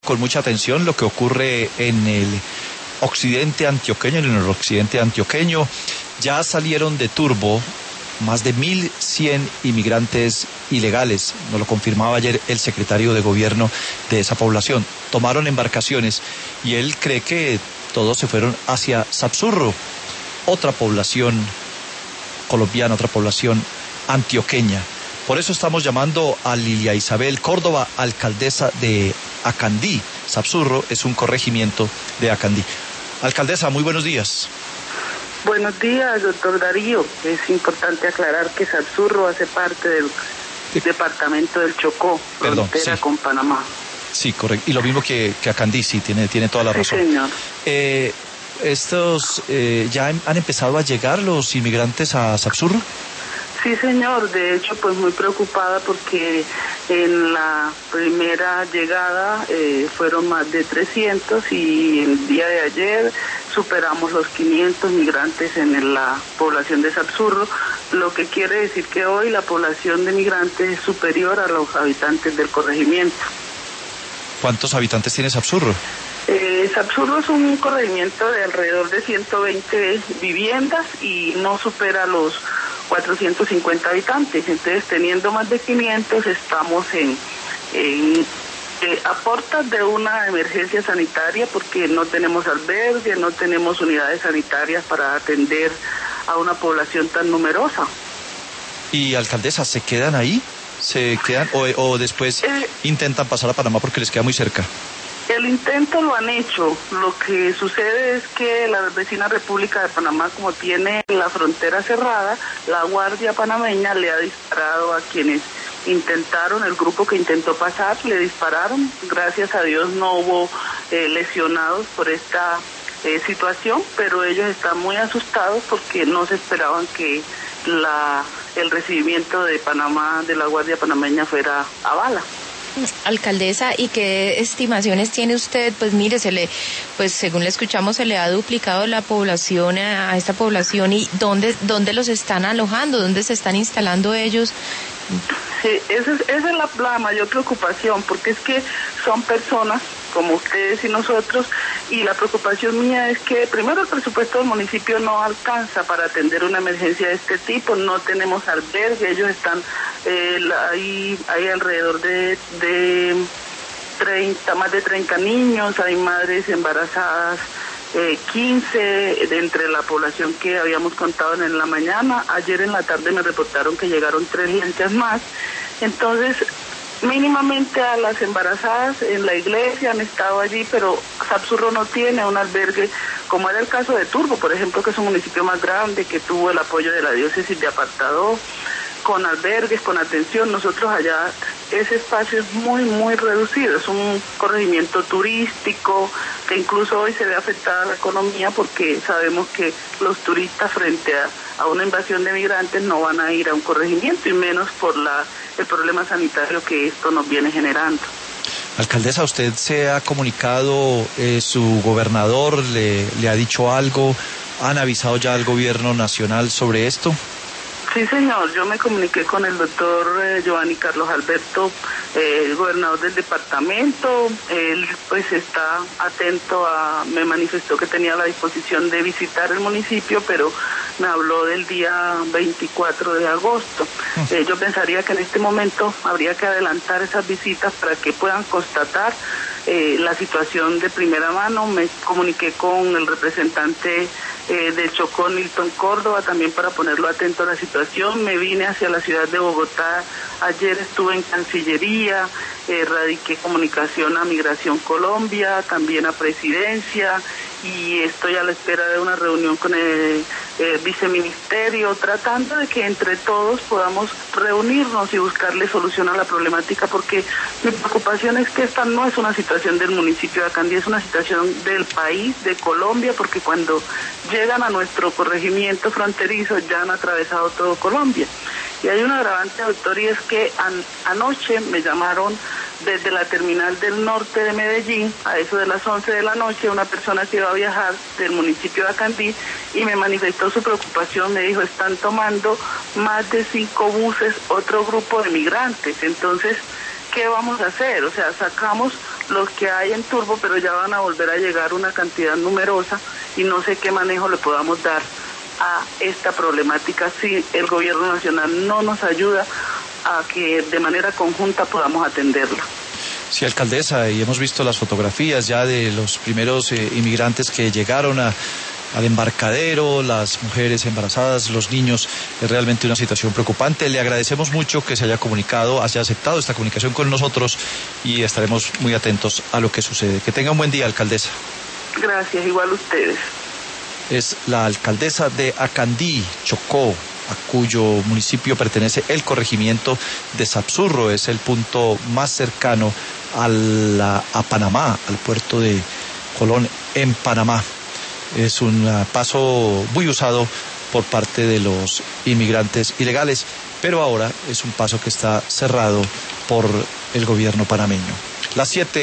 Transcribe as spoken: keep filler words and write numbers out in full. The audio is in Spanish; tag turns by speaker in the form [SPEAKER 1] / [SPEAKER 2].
[SPEAKER 1] Con mucha atención lo que ocurre en el occidente antioqueño, en el occidente antioqueño. Ya salieron de Turbo más de mil cien inmigrantes ilegales, nos lo confirmaba ayer el secretario de gobierno de esa población. Tomaron embarcaciones y él cree que todos se fueron hacia Sapsurro, otra población colombiana, otra población antioqueña. Por eso estamos llamando a Lilia Isabel Córdoba, alcaldesa de Acandí. Sapsurro es un corregimiento de Acandí. Alcaldesa, muy buenos días.
[SPEAKER 2] Buenos días, doctor Darío. Es importante aclarar que Sapsurro hace parte del sí. departamento del Chocó,
[SPEAKER 1] Perdón,
[SPEAKER 2] frontera
[SPEAKER 1] sí.
[SPEAKER 2] con Panamá.
[SPEAKER 1] Sí, correcto. Y lo mismo que, que Acandí, sí, tiene, tiene toda la
[SPEAKER 2] sí,
[SPEAKER 1] razón.
[SPEAKER 2] Señor.
[SPEAKER 1] Eh, ¿Estos eh, ya han empezado a llegar los inmigrantes a Sapsurro?
[SPEAKER 2] Sí, señor. De hecho, pues muy preocupada porque en la primera llegada eh, fueron más de trescientos y el día de ayer superamos los quinientos migrantes en la población de Sapsurro, lo que quiere decir que hoy la población de migrantes es superior a los habitantes del corregimiento.
[SPEAKER 1] ¿Cuántos habitantes tiene Sapsurro?
[SPEAKER 2] Eh, Sapsurro es un corregimiento de alrededor de ciento veinte viviendas y no supera los cuatrocientos cincuenta habitantes. Entonces, teniendo más de quinientos, estamos en, en eh, a puertas de una emergencia sanitaria porque no tenemos albergue, no tenemos unidades sanitarias para atender a una población tan numerosa.
[SPEAKER 1] ¿Y, alcaldesa, se quedan ahí? ¿Se quedan o, o después eh, intentan pasar a Panamá porque les queda muy cerca?
[SPEAKER 2] El intento lo han hecho. Lo que sucede es que la vecina República de Panamá, como tiene la frontera cerrada, la Guardia Panameña le ha disparado a quienes intentaron, el grupo que intentó pasar, le dispararon. Gracias a Dios no hubo eh, lesionados por esta eh, situación, pero ellos están muy asustados porque no se esperaban que la el recibimiento de Panamá, de la Guardia Panameña, fuera a bala.
[SPEAKER 3] Alcaldesa, ¿y qué estimaciones tiene usted? Pues mire, se le, pues según le escuchamos, se le ha duplicado la población a, a esta población. ¿Y dónde, dónde los están alojando? ¿Dónde se están instalando ellos?
[SPEAKER 2] Sí, esa es, esa es la, la mayor preocupación, porque es que son personas como ustedes y nosotros, y la preocupación mía es que primero el presupuesto del municipio no alcanza para atender una emergencia de este tipo, no tenemos albergue, ellos están eh, ahí, hay alrededor de, de treinta, más de treinta niños, hay madres embarazadas, eh, quince de entre la población que habíamos contado en la mañana. Ayer en la tarde me reportaron que llegaron tres gentes más. Entonces, mínimamente a las embarazadas en la iglesia han estado allí, pero Sapsurro no tiene un albergue, como era el caso de Turbo, por ejemplo, que es un municipio más grande, que tuvo el apoyo de la diócesis de Apartadó, con albergues, con atención. Nosotros allá, ese espacio es muy, muy reducido, es un corregimiento turístico, que incluso hoy se ve afectada la economía porque sabemos que los turistas frente a, a una invasión de migrantes no van a ir a un corregimiento, y menos por la el problema sanitario que esto nos viene generando.
[SPEAKER 1] Alcaldesa, ¿usted se ha comunicado, eh, su gobernador le, le ha dicho algo? ¿Han avisado ya al gobierno nacional sobre esto?
[SPEAKER 2] Sí, señor, yo me comuniqué con el doctor eh, Giovanni Carlos Alberto, eh, el gobernador del departamento. Él pues está atento a, me manifestó que tenía la disposición de visitar el municipio, pero me habló del día veinticuatro de agosto. Eh, yo pensaría que en este momento habría que adelantar esas visitas para que puedan constatar eh, la situación de primera mano. Me comuniqué con el representante Eh, del Chocó, Nilton Córdoba, también para ponerlo atento a la situación. Me vine hacia la ciudad de Bogotá, ayer estuve en Cancillería, eh, radiqué comunicación a Migración Colombia, también a Presidencia, y estoy a la espera de una reunión con el, el viceministerio, tratando de que entre todos podamos reunirnos y buscarle solución a la problemática, porque mi preocupación es que esta no es una situación del municipio de Acandí, es una situación del país, de Colombia, porque cuando llegan a nuestro corregimiento fronterizo ya han atravesado todo Colombia. Y hay un agravante, doctor, y es que an, anoche me llamaron desde la terminal del norte de Medellín, a eso de las once de la noche, una persona que iba a viajar del municipio de Acandí, y me manifestó su preocupación. Me dijo, están tomando más de cinco buses, otro grupo de migrantes. Entonces, ¿qué vamos a hacer? O sea, sacamos los que hay en Turbo, pero ya van a volver a llegar una cantidad numerosa y no sé qué manejo le podamos dar a esta problemática si el gobierno nacional no nos ayuda a que de manera conjunta podamos atenderla.
[SPEAKER 1] Sí, alcaldesa, y hemos visto las fotografías ya de los primeros eh, inmigrantes que llegaron a, al embarcadero, las mujeres embarazadas, los niños. Es realmente una situación preocupante. Le agradecemos mucho que se haya comunicado, haya aceptado esta comunicación con nosotros y estaremos muy atentos a lo que sucede. Que tenga un buen día, alcaldesa.
[SPEAKER 2] Gracias, igual ustedes.
[SPEAKER 1] Es la alcaldesa de Acandí, Chocó, a cuyo municipio pertenece el corregimiento de Sapsurro. Es el punto más cercano a, la, a Panamá, al puerto de Colón en Panamá. Es un uh, paso muy usado por parte de los inmigrantes ilegales, pero ahora es un paso que está cerrado por el gobierno panameño. Las siete